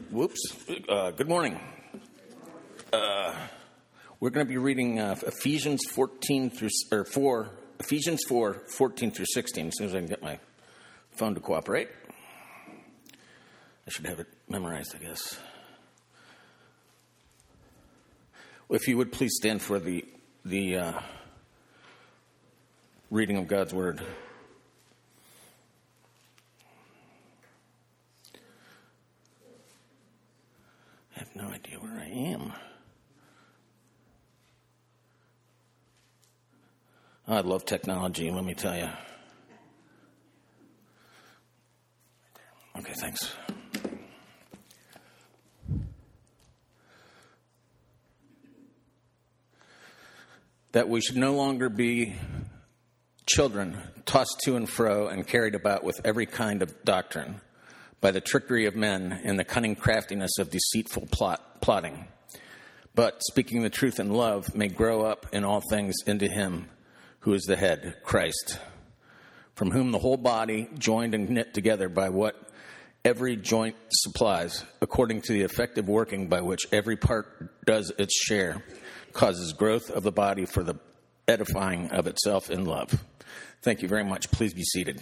Good morning. We're going to be reading Ephesians 4, 14 through 16, as soon as I can get my phone to cooperate. I should have it memorized, I guess. If you would please stand for the reading of God's Word. I have no idea where I am. I love technology, let me tell you. Okay, thanks. That we should no longer be children tossed to and fro and carried about with every kind of doctrine by the trickery of men and the cunning craftiness of deceitful plotting. But speaking the truth in love may grow up in all things into him who is the head, Christ, from whom the whole body, joined and knit together by what every joint supplies, according to the effective working by which every part does its share, causes growth of the body for the edifying of itself in love. Thank you very much. Please be seated.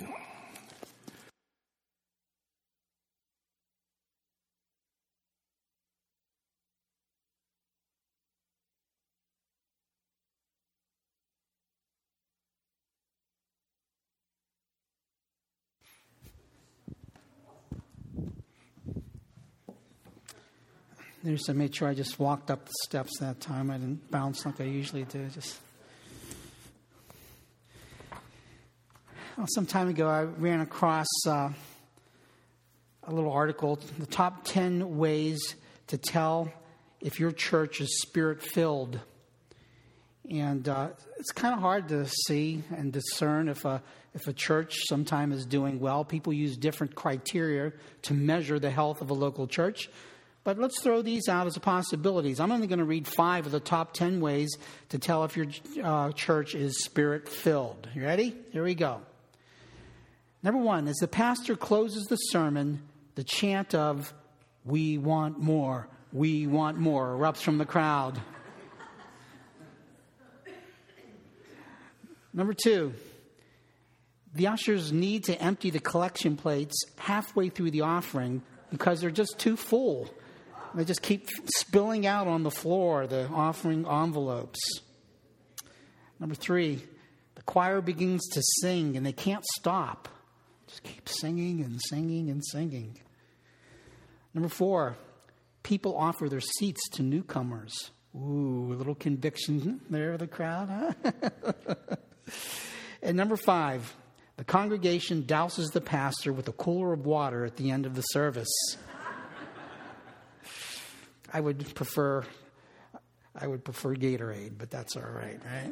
I made sure I just walked up the steps that time. I didn't bounce like I usually do. Some time ago, I ran across a little article, the top 10 ways to tell if your church is spirit-filled. And it's kind of hard to see and discern if a church sometime is doing well. People use different criteria to measure the health of a local church. But let's throw these out as possibilities. I'm only going to read 5 of the top 10 ways to tell if your church is spirit-filled. You ready? Here we go. Number 1, as the pastor closes the sermon, the chant of, "We want more, we want more," erupts from the crowd. Number 2, the ushers need to empty the collection plates halfway through the offering because they're just too full. They just keep spilling out on the floor, the offering envelopes. Number 3, the choir begins to sing and they can't stop. Just keep singing and singing and singing. Number 4, people offer their seats to newcomers. Ooh, a little conviction there, the crowd, huh? And number 5, the congregation douses the pastor with a cooler of water at the end of the service. I would prefer Gatorade, but that's all right, right?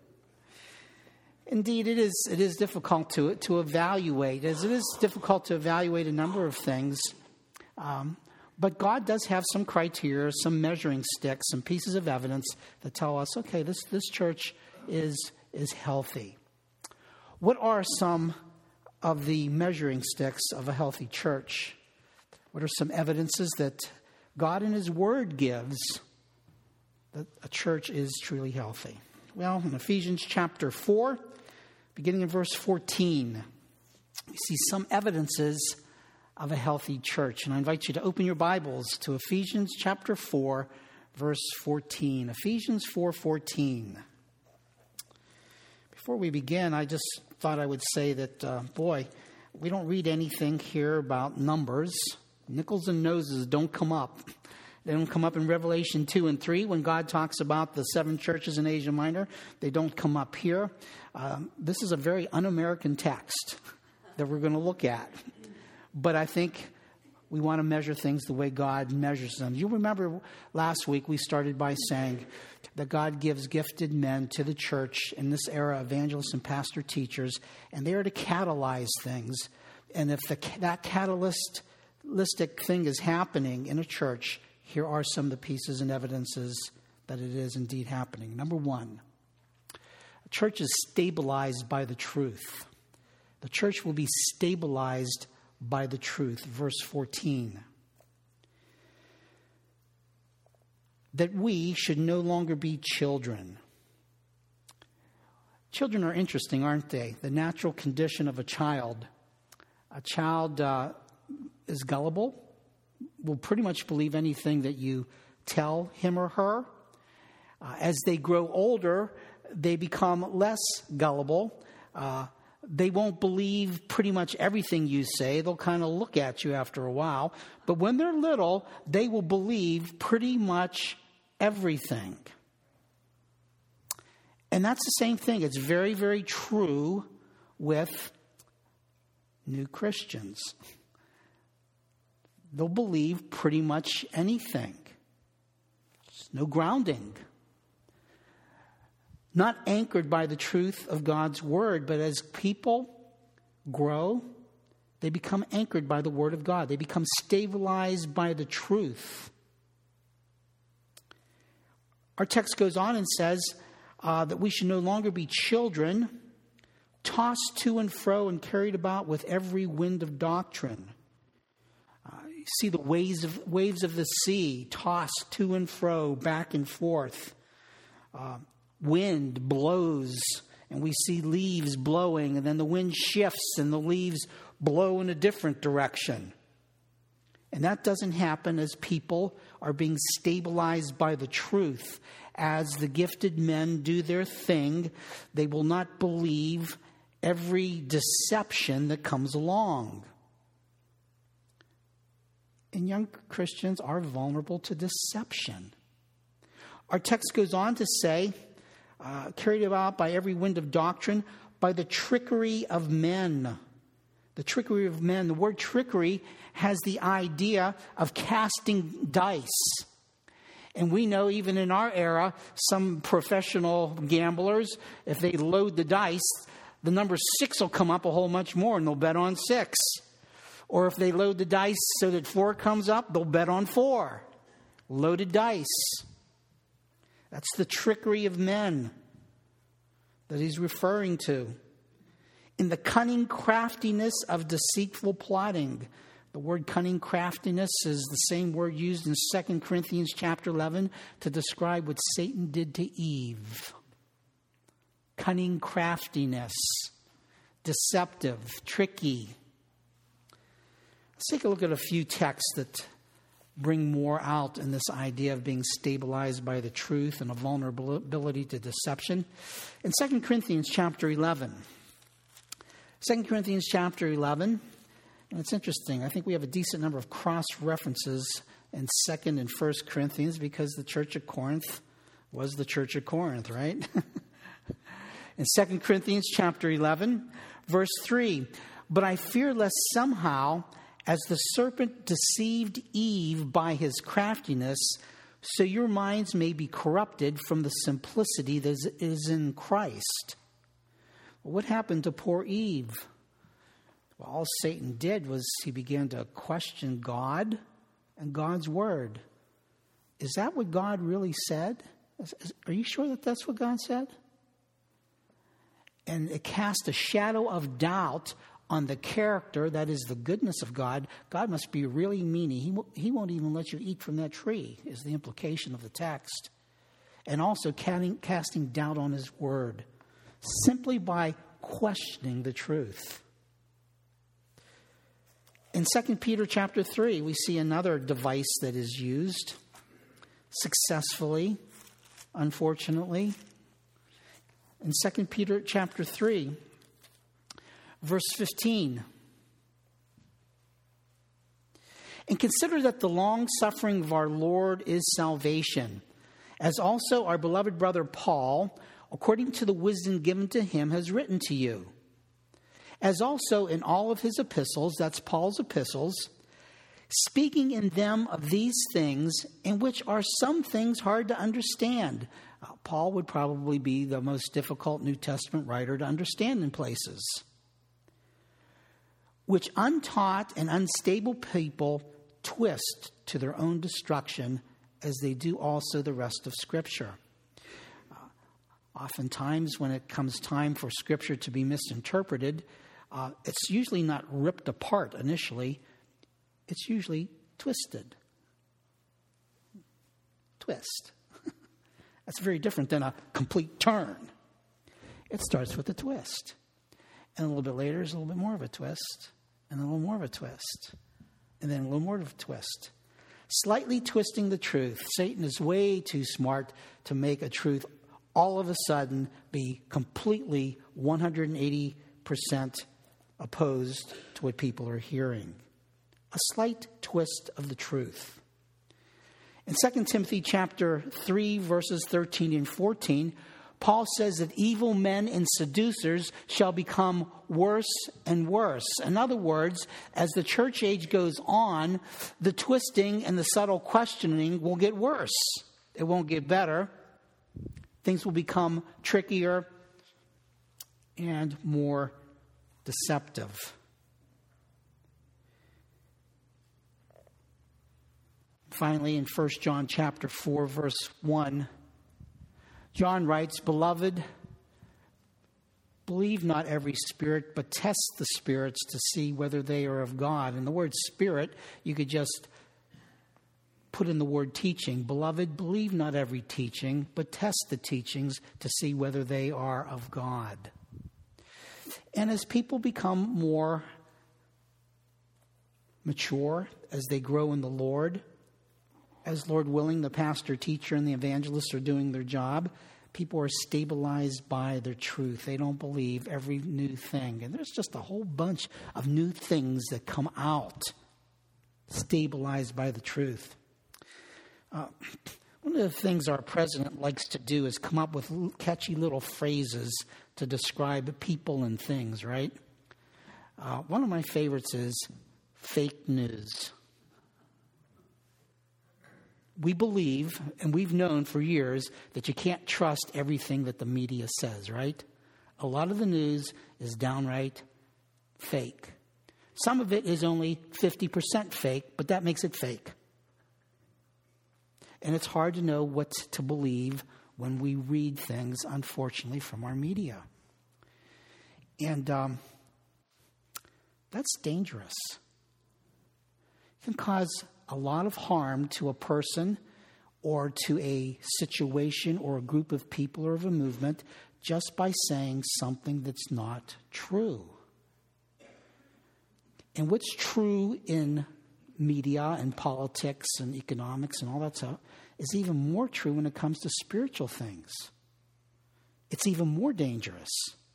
Indeed, it is difficult to evaluate, as it is difficult to evaluate a number of things. But God does have some criteria, some measuring sticks, some pieces of evidence that tell us, okay, this church is healthy. What are some of the measuring sticks of a healthy church? What are some evidences that God in His Word gives that a church is truly healthy? Well, in Ephesians chapter 4, beginning in verse 14, we see some evidences of a healthy church. And I invite you to open your Bibles to Ephesians chapter 4, verse 14. Ephesians 4:14. Before we begin, I just thought I would say that, we don't read anything here about numbers. Nickels and noses don't come up. They don't come up in Revelation 2 and 3 when God talks about the 7 churches in Asia Minor. They don't come up here. This is a very un-American text that we're going to look at. But I think we want to measure things the way God measures them. You remember last week we started by saying that God gives gifted men to the church in this era, evangelists and pastor teachers, and they are to catalyze things. And if that catalytic thing is happening in a church, here are some of the pieces and evidences that it is indeed happening. Number 1, a church is stabilized by the truth. The church will be stabilized by the truth. Verse 14. that we should no longer be children. Children are interesting, aren't they? The natural condition of a child. A child is gullible, will pretty much believe anything that you tell him or her. As they grow older, they become less gullible. They won't believe pretty much everything you say. They'll kind of look at you after a while. But when they're little, they will believe pretty much everything. And that's the same thing. It's very, very true with new Christians. They'll believe pretty much anything. There's no grounding. Not anchored by the truth of God's word, but as people grow, they become anchored by the word of God. They become stabilized by the truth. Our text goes on and says that we should no longer be children, tossed to and fro and carried about with every wind of doctrine. You see the waves of the sea tossed to and fro, back and forth. Wind blows, and we see leaves blowing, and then the wind shifts, and the leaves blow in a different direction. And that doesn't happen as people are being stabilized by the truth. As the gifted men do their thing, they will not believe every deception that comes along. And young Christians are vulnerable to deception. Our text goes on to say, carried about by every wind of doctrine, by the trickery of men. The trickery of men. The word trickery has the idea of casting dice. And we know even in our era, some professional gamblers, if they load the dice, the number 6 will come up a whole much more, and they'll bet on 6. Or if they load the dice so that 4 comes up, they'll bet on 4. Loaded dice. That's the trickery of men that he's referring to. In the cunning craftiness of deceitful plotting. The word cunning craftiness is the same word used in 2 Corinthians chapter 11 to describe what Satan did to Eve. Cunning craftiness. Deceptive. Tricky. Let's take a look at a few texts that bring more out in this idea of being stabilized by the truth and a vulnerability to deception. In 2 Corinthians chapter 11. 2 Corinthians chapter 11. And it's interesting. I think we have a decent number of cross-references in 2nd and 1st Corinthians because the church of Corinth was the church of Corinth, right? In 2 Corinthians chapter 11, verse 3, but I fear lest somehow, as the serpent deceived Eve by his craftiness, so your minds may be corrupted from the simplicity that is in Christ. Well, what happened to poor Eve? Well, all Satan did was he began to question God and God's word. Is that what God really said? Are you sure that that's what God said? And it cast a shadow of doubt on the character, that is the goodness of God. God must be really meanie. He won't even let you eat from that tree, is the implication of the text. And also casting doubt on his word, simply by questioning the truth. In 2 Peter chapter 3, we see another device that is used successfully, unfortunately. In 2 Peter chapter 3, verse 15. And consider that the long suffering of our Lord is salvation, as also our beloved brother Paul, according to the wisdom given to him, has written to you. As also in all of his epistles, that's Paul's epistles, speaking in them of these things, in which are some things hard to understand. Paul would probably be the most difficult New Testament writer to understand in places, which untaught and unstable people twist to their own destruction, as they do also the rest of Scripture. Oftentimes, when it comes time for Scripture to be misinterpreted, it's usually not ripped apart initially. It's usually twisted. twist. That's very different than a complete turn. It starts with a twist. And a little bit later is a little bit more of a twist. And a little more of a twist. And then a little more of a twist. Slightly twisting the truth. Satan is way too smart to make a truth all of a sudden be completely 180% opposed to what people are hearing. A slight twist of the truth. In 2 Timothy chapter 3, verses 13 and 14, Paul says that evil men and seducers shall become worse and worse. In other words, as the church age goes on, the twisting and the subtle questioning will get worse. It won't get better. Things will become trickier and more deceptive. Finally, in 1 John chapter 4, verse 1, John writes, "Beloved, believe not every spirit, but test the spirits to see whether they are of God." And the word spirit, you could just put in the word teaching. Beloved, believe not every teaching, but test the teachings to see whether they are of God. And as people become more mature, as they grow in the Lord, as Lord willing, the pastor, teacher, and the evangelist are doing their job, people are stabilized by their truth. They don't believe every new thing. And there's just a whole bunch of new things that come out, stabilized by the truth. One of the things our president likes to do is come up with catchy little phrases to describe people and things, right? One of my favorites is fake news. We believe, and we've known for years, that you can't trust everything that the media says, right? A lot of the news is downright fake. Some of it is only 50% fake, but that makes it fake. And it's hard to know what to believe when we read things, unfortunately, from our media. And that's dangerous. It can cause a lot of harm to a person or to a situation or a group of people or of a movement just by saying something that's not true. And what's true in media and politics and economics and all that stuff is even more true when it comes to spiritual things. It's even more dangerous.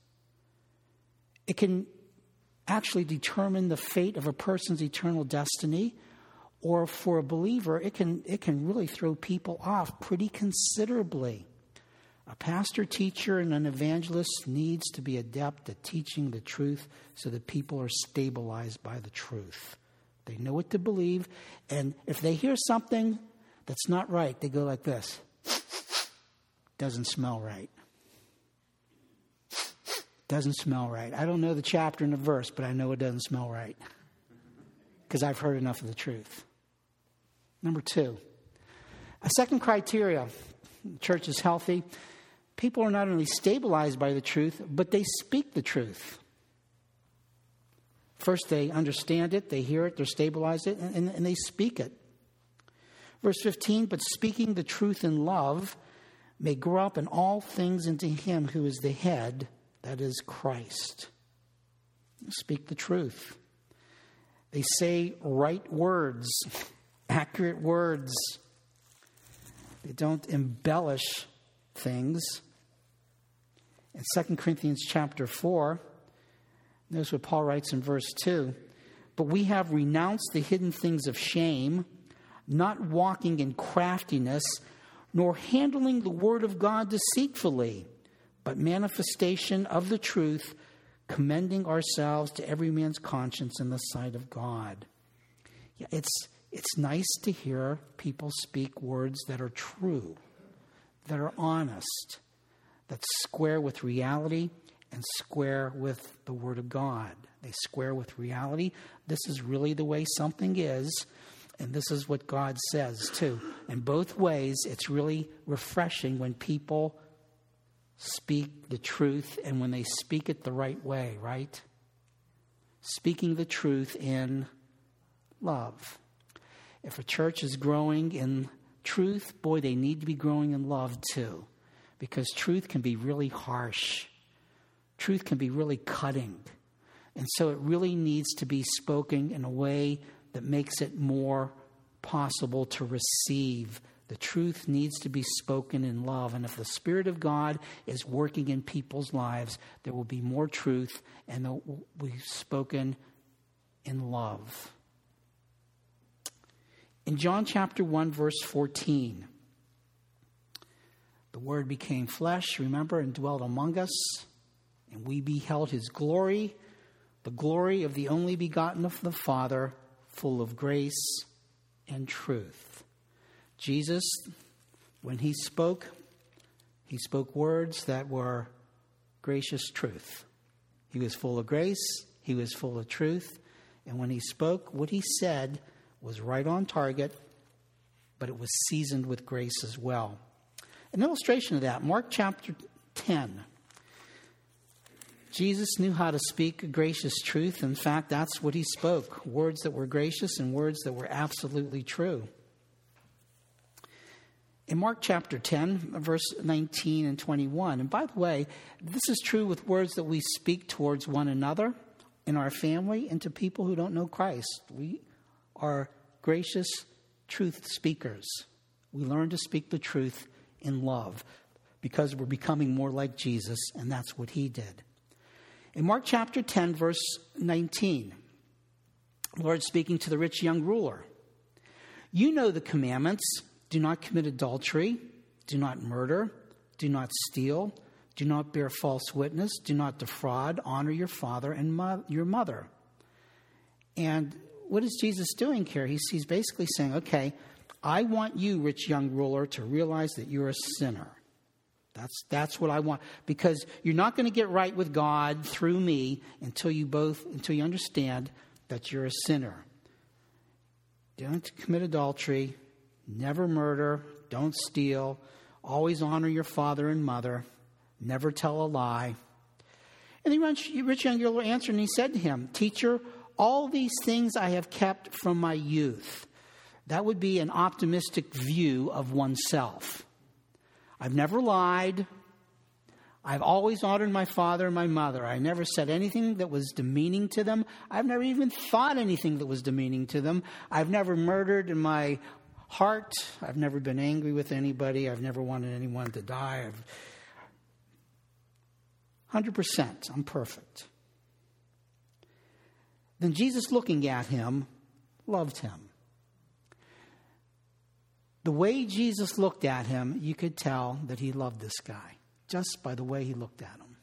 It can actually determine the fate of a person's eternal destiny, or for a believer, it can really throw people off pretty considerably. A pastor, teacher, and an evangelist needs to be adept at teaching the truth so that people are stabilized by the truth. They know what to believe, and if they hear something that's not right, they go like this. Doesn't smell right. Doesn't smell right. I don't know the chapter and the verse, but I know it doesn't smell right because I've heard enough of the truth. Number 2, a second criteria, the church is healthy. People are not only stabilized by the truth, but they speak the truth. First, they understand it, they hear it, they're stabilized it, and they speak it. Verse 15, but speaking the truth in love may grow up in all things into him who is the head, that is Christ. Speak the truth. They say right words, accurate words. They don't embellish things. In 2 Corinthians chapter 4, notice what Paul writes in verse 2. But we have renounced the hidden things of shame, not walking in craftiness, nor handling the word of God deceitfully, but manifestation of the truth, commending ourselves to every man's conscience in the sight of God. Yeah, it's nice to hear people speak words that are true, that are honest, that square with reality and square with the Word of God. They square with reality. This is really the way something is, and this is what God says too. In both ways, it's really refreshing when people speak the truth and when they speak it the right way, right? Speaking the truth in love. If a church is growing in truth, boy, they need to be growing in love too. Because truth can be really harsh. Truth can be really cutting. And so it really needs to be spoken in a way that makes it more possible to receive. The truth needs to be spoken in love. And if the Spirit of God is working in people's lives, there will be more truth and it will be spoken in love. In John chapter 1, verse 14, the Word became flesh, remember, and dwelt among us, and we beheld his glory, the glory of the only begotten of the Father, full of grace and truth. Jesus, when he spoke words that were gracious truth. He was full of grace, he was full of truth, and when he spoke, what he said was right on target, but it was seasoned with grace as well. An illustration of that, Mark chapter 10. Jesus knew how to speak gracious truth. In fact, that's what he spoke. Words that were gracious and words that were absolutely true. In Mark chapter 10, verse 19 and 21. And by the way, this is true with words that we speak towards one another, in our family, and to people who don't know Christ. We are gracious truth speakers. We learn to speak the truth in love because we're becoming more like Jesus, and that's what he did. In Mark chapter 10, verse 19, the Lord speaking to the rich young ruler. You know the commandments. Do not commit adultery. Do not murder. Do not steal. Do not bear false witness. Do not defraud. Honor your father and your mother. And what is Jesus doing here? He's basically saying, okay, I want you, rich young ruler, to realize that you're a sinner. That's what I want. Because you're not going to get right with God through me until you understand that you're a sinner. Don't commit adultery, never murder, don't steal, always honor your father and mother, never tell a lie. And the rich young ruler answered and he said to him, Teacher, all these things I have kept from my youth. That would be an optimistic view of oneself. I've never lied. I've always honored my father and my mother. I never said anything that was demeaning to them. I've never even thought anything that was demeaning to them. I've never murdered in my heart. I've never been angry with anybody. I've never wanted anyone to die. 100%. I'm perfect. Then Jesus, looking at him, loved him. The way Jesus looked at him, you could tell that he loved this guy, just by the way he looked at him.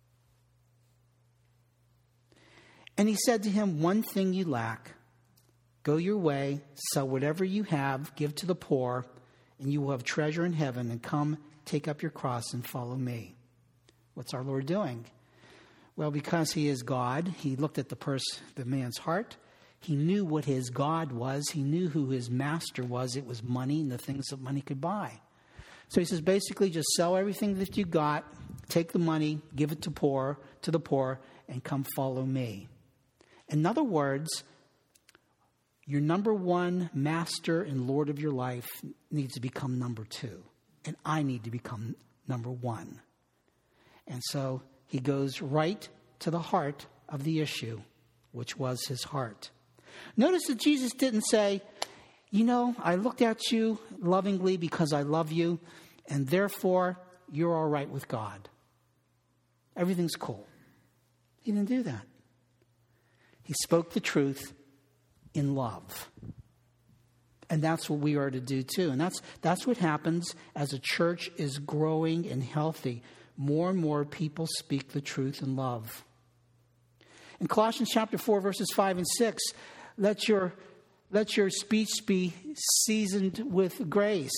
And he said to him, one thing you lack. Go your way, sell whatever you have, give to the poor, and you will have treasure in heaven, and come, take up your cross and follow me. What's our Lord doing? Well, because he is God, he looked at the man's heart. He knew what his God was. He knew who his master was. It was money and the things that money could buy. So he says, basically, just sell everything that you got, take the money, give it to the poor, and come follow me. In other words, your number one master and Lord of your life needs to become number two. And I need to become number one. And so he goes right to the heart of the issue, which was his heart. Notice that Jesus didn't say, I looked at you lovingly because I love you, and therefore you're all right with God. Everything's cool. He didn't do that. He spoke the truth in love. And that's what we are to do too. And that's what happens as a church is growing and healthy. More and more people speak the truth in love. In Colossians chapter 4, verses 5 and 6, let your speech be seasoned with grace,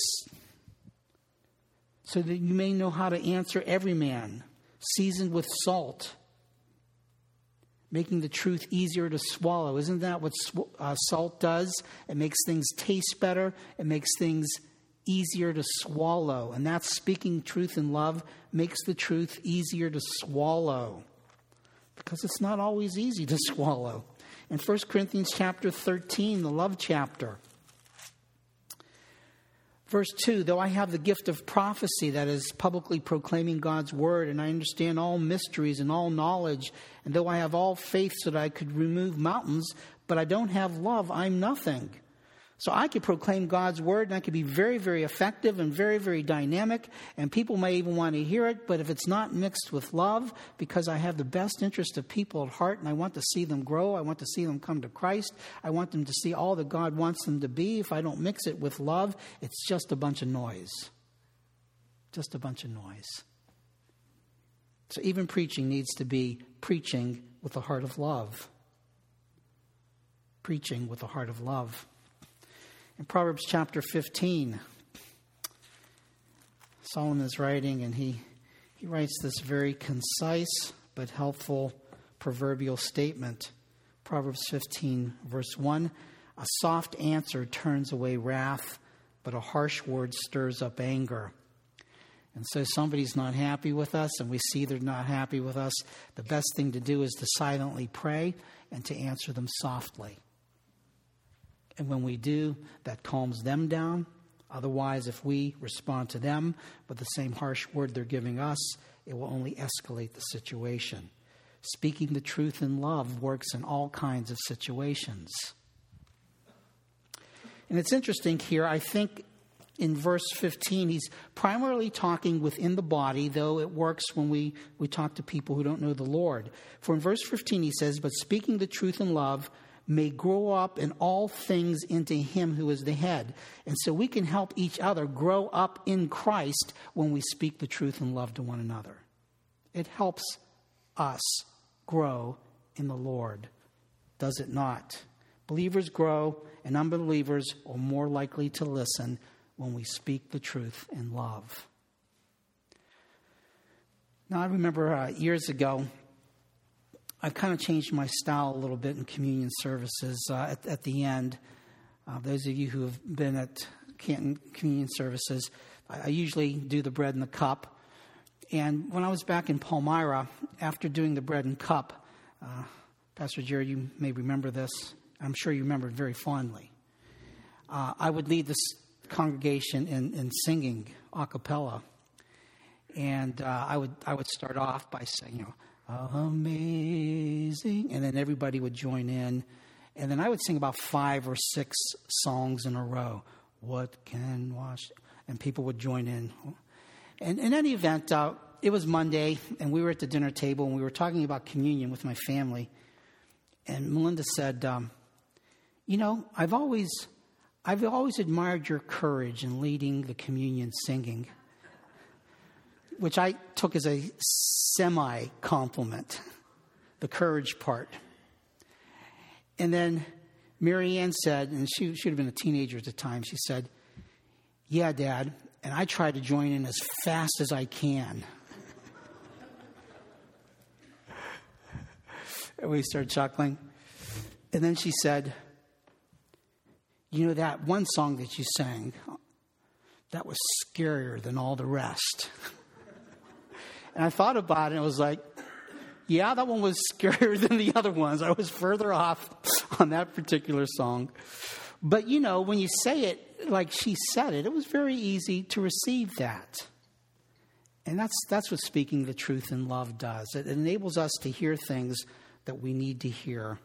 so that you may know how to answer every man, seasoned with salt, making the truth easier to swallow. Isn't that what salt does? It makes things taste better. It makes things easier to swallow. And that's speaking truth in love makes the truth easier to swallow, because it's not always easy to swallow. In 1 Corinthians chapter 13, the love chapter, Verse 2, though I have the gift of prophecy, that is publicly proclaiming God's word, and I understand all mysteries and all knowledge, and though I have all faith so that I could remove mountains, but I don't have love, I'm nothing. So I could proclaim God's word, and I could be very, very effective and very, very dynamic, and people may even want to hear it, but if it's not mixed with love, because I have the best interest of people at heart, and I want to see them grow, I want to see them come to Christ, I want them to see all that God wants them to be, if I don't mix it with love, it's just a bunch of noise. Just a bunch of noise. So even preaching needs to be preaching with a heart of love. Preaching with a heart of love. In Proverbs chapter 15, Solomon is writing, and he writes this very concise but helpful proverbial statement. Proverbs 15, verse 1, a soft answer turns away wrath, but a harsh word stirs up anger. And so somebody's not happy with us, and we see they're not happy with us. The best thing to do is to silently pray and to answer them softly. And when we do, that calms them down. Otherwise, if we respond to them with the same harsh word they're giving us, it will only escalate the situation. Speaking the truth in love works in all kinds of situations. And it's interesting here, I think in verse 15, he's primarily talking within the body, though it works when we talk to people who don't know the Lord. For in verse 15 he says, but speaking the truth in love may grow up in all things into him who is the head. And so we can help each other grow up in Christ when we speak the truth in love to one another. It helps us grow in the Lord, does it not? Believers grow, and unbelievers are more likely to listen when we speak the truth in love. Now, I remember years ago, I've kind of changed my style a little bit in communion services at the end. Those of you who have been at Canton communion services, I usually do the bread and the cup. And when I was back in Palmyra, after doing the bread and cup, Pastor Jerry, you may remember this. I'm sure you remember it very fondly. I would lead this congregation in singing a cappella. And I would start off by saying, amazing, and then everybody would join in, and then I would sing about 5 or 6 songs in a row. What can wash? And people would join in. And in any event, it was Monday, and we were at the dinner table, and we were talking about communion with my family. And Melinda said, I've always admired your courage in leading the communion singing, which I took as a semi-compliment, the courage part. And then Mary Ann said, and she should have been a teenager at the time, she said, yeah, Dad, and I try to join in as fast as I can. And we started chuckling. And then she said, that one song that you sang, that was scarier than all the rest. And I thought about it, and it was like, yeah, that one was scarier than the other ones. I was further off on that particular song. But, when you say it like she said it, it was very easy to receive that. And that's what speaking the truth in love does. It enables us to hear things that we need to hear.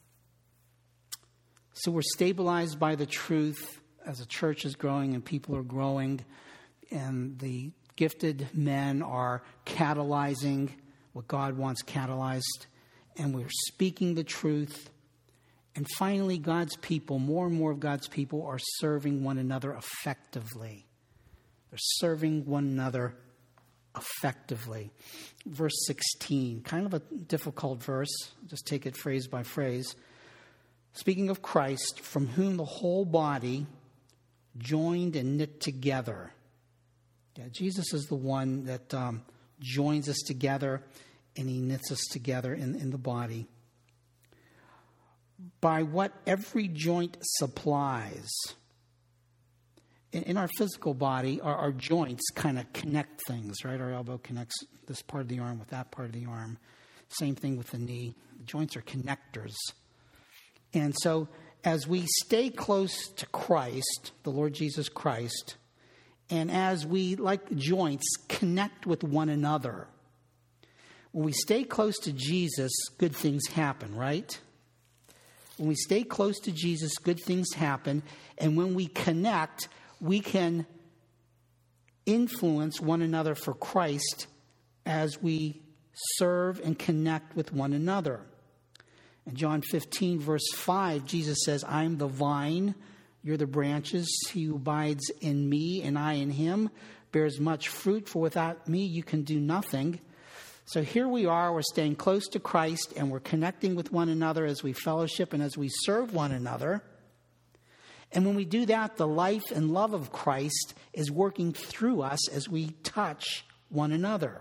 So we're stabilized by the truth as a church is growing and people are growing, and the gifted men are catalyzing what God wants catalyzed, and we're speaking the truth. And finally, God's people, more and more of God's people, are serving one another effectively. They're serving one another effectively. Verse 16, kind of a difficult verse. Just take it phrase by phrase. Speaking of Christ, from whom the whole body, joined and knit together. Yeah, Jesus is the one that joins us together, and he knits us together in the body. By what every joint supplies. In our physical body, our joints kind of connect things, right? Our elbow connects this part of the arm with that part of the arm. Same thing with the knee. The joints are connectors. And so as we stay close to Christ, the Lord Jesus Christ, And as we, like joints, connect with one another, when we stay close to Jesus, good things happen, right? When we stay close to Jesus, good things happen. And when we connect, we can influence one another for Christ as we serve and connect with one another. In John 15, verse 5, Jesus says, I am the vine, you're the branches. He who abides in me and I in him bears much fruit, for without me you can do nothing. So here we are, we're staying close to Christ, and we're connecting with one another as we fellowship and as we serve one another. And when we do that, the life and love of Christ is working through us as we touch one another.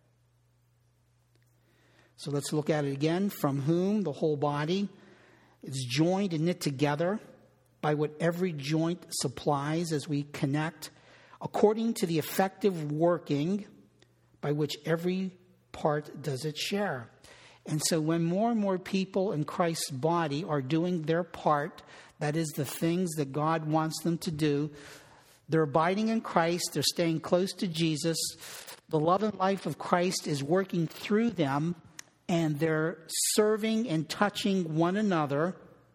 So let's look at it again. From whom the whole body is joined and knit together by what every joint supplies as we connect, according to the effective working by which every part does its share. And so when more and more people in Christ's body are doing their part, that is the things that God wants them to do, they're abiding in Christ, they're staying close to Jesus, the love and life of Christ is working through them, and they're serving and touching one another.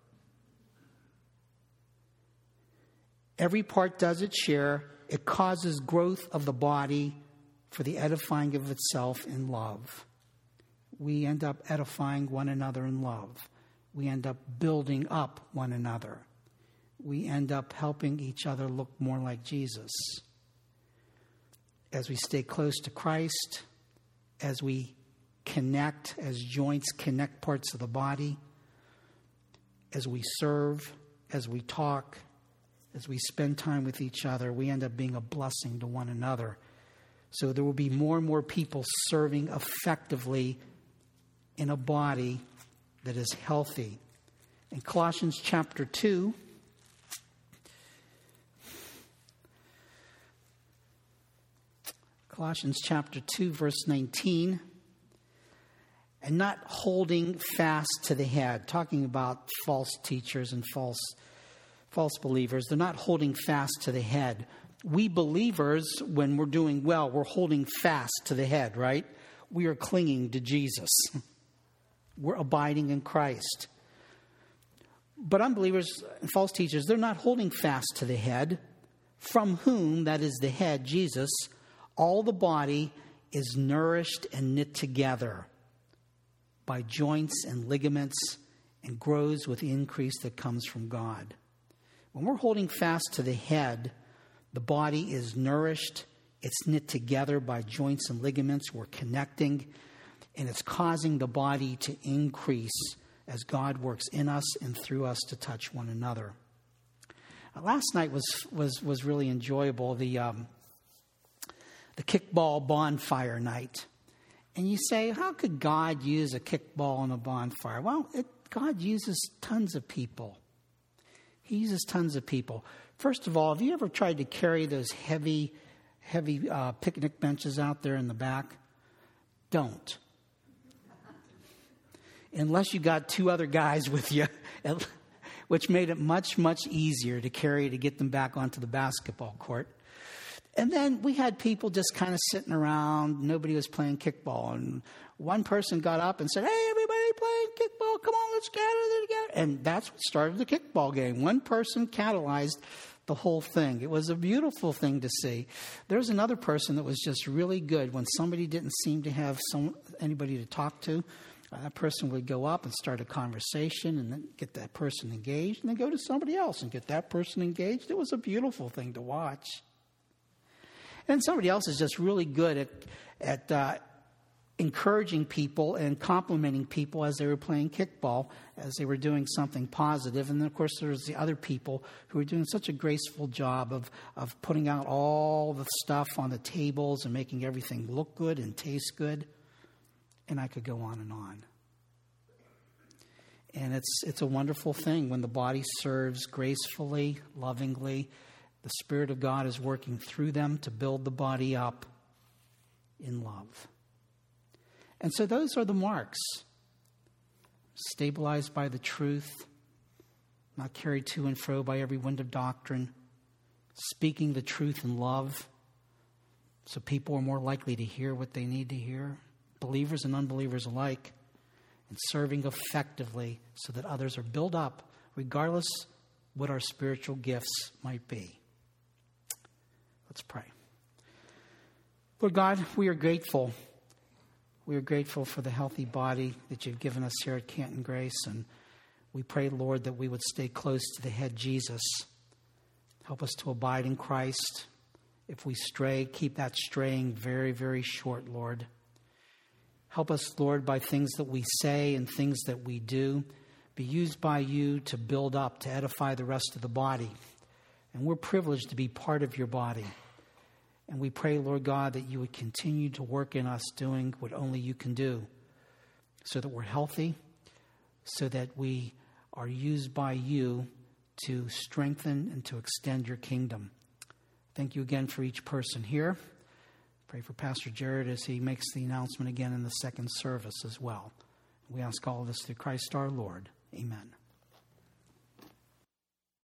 Every part does its share. It causes growth of the body for the edifying of itself in love. We end up edifying one another in love. We end up building up one another. We end up helping each other look more like Jesus. As we stay close to Christ, as we connect, as joints connect parts of the body, as we serve, as we talk, as we spend time with each other, we end up being a blessing to one another. So there will be more and more people serving effectively in a body that is healthy. In Colossians chapter 2, verse 19, and not holding fast to the head, talking about false teachers and false believers. They're not holding fast to the head. We believers, when we're doing well, we're holding fast to the head, right? We are clinging to Jesus. We're abiding in Christ. But unbelievers and false teachers, they're not holding fast to the head, from whom, that is the head, Jesus, all the body is nourished and knit together by joints and ligaments and grows with the increase that comes from God. When we're holding fast to the head, the body is nourished, it's knit together by joints and ligaments, we're connecting, and it's causing the body to increase as God works in us and through us to touch one another. Last night was really enjoyable, the kickball bonfire night. And you say, how could God use a kickball and a bonfire? Well, God uses tons of people. He uses tons of people. First of all, have you ever tried to carry those heavy picnic benches out there in the back? Don't. Unless you got two other guys with you, which made it much, much easier to carry to get them back onto the basketball court. And then we had people just kind of sitting around. Nobody was playing kickball. And one person got up and said, hey, everybody playing kickball. Come on, let's gather together. And that's what started the kickball game. One person catalyzed the whole thing. It was a beautiful thing to see. There was another person that was just really good. When somebody didn't seem to have anybody to talk to, that person would go up and start a conversation and then get that person engaged and then go to somebody else and get that person engaged. It was a beautiful thing to watch. And somebody else is just really good at encouraging people and complimenting people as they were playing kickball, as they were doing something positive. And then, of course, there's the other people who were doing such a graceful job of putting out all the stuff on the tables and making everything look good and taste good. And I could go on and on. And it's a wonderful thing when the body serves gracefully, lovingly. The Spirit of God is working through them to build the body up in love. And so those are the marks. Stabilized by the truth, not carried to and fro by every wind of doctrine, speaking the truth in love so people are more likely to hear what they need to hear, believers and unbelievers alike, and serving effectively so that others are built up regardless what our spiritual gifts might be. Let's pray. Lord God, we are grateful. We are grateful for the healthy body that you've given us here at Canton Grace, and we pray, Lord, that we would stay close to the head, Jesus. Help us to abide in Christ. If we stray, keep that straying very, very short, Lord. Help us, Lord, by things that we say and things that we do, be used by you to build up, to edify the rest of the body. And we're privileged to be part of your body. And we pray, Lord God, that you would continue to work in us doing what only you can do so that we're healthy, so that we are used by you to strengthen and to extend your kingdom. Thank you again for each person here. Pray for Pastor Jared as he makes the announcement again in the second service as well. We ask all of this through Christ our Lord. Amen.